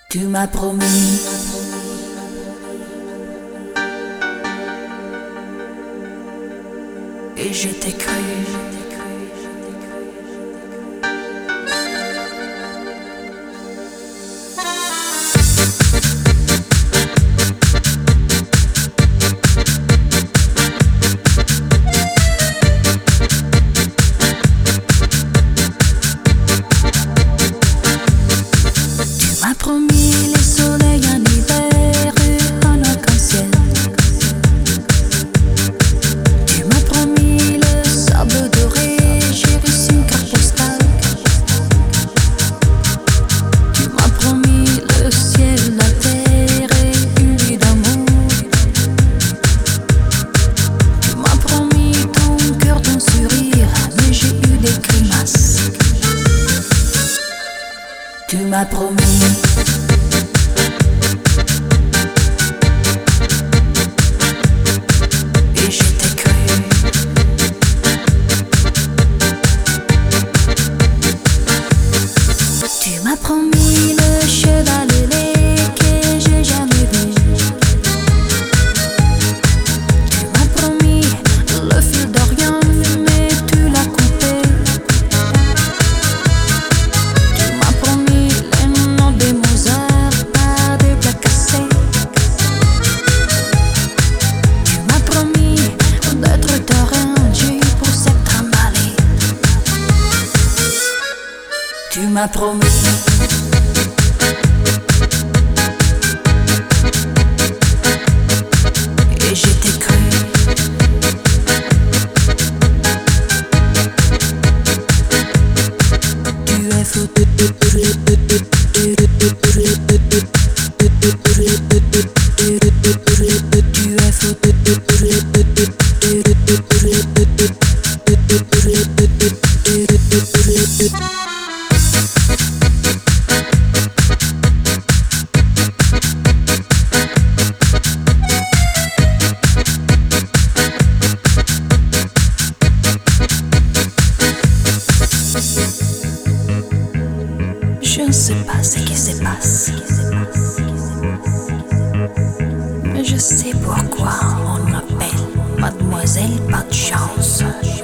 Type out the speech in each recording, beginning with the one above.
Tu m'as promis et je t'ai cru. Tu m'as promis les soleils en hiver et en arc-en-ciel. Tu m'as promis le sable doré, j'ai reçu une carte postale. Tu m'as promis le ciel, la terre et une vie d'amour. Tu m'as promis ton cœur, ton sourire, mais j'ai eu des grimaces. Tu m'as promis et je t'ai cru. Tu m'as promis le cheval ailé que j'ai jamais vu. Tu m'as promis le fil d'Orient, mais tu l'as coupé. Tu m'as promis les noms de Mozart par des plats cassés. Tu m'as promis d'être terrain Dieu pour s'être trimballé. Tu m'as promis et je t'ai cru. Tu es fou. Tu es fou. Je ne sais pas ce qui se passe, mais je sais pourquoi on m'appelle Mademoiselle Pas de Chance.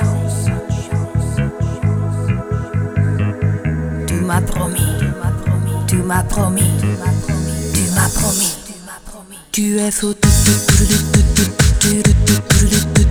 Tu m'as promis, tu m'as promis, tu m'as promis, tu es fou.